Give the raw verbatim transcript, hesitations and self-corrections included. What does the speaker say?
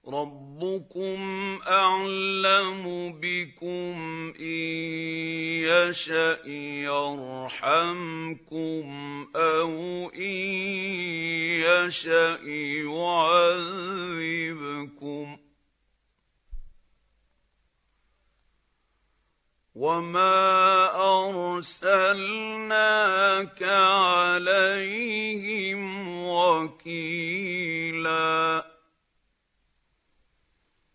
ربكم أعلم بكم إن يشأ يرحمكم أو إن يشأ يعذبكم وما أرسلناك عليهم وكيلا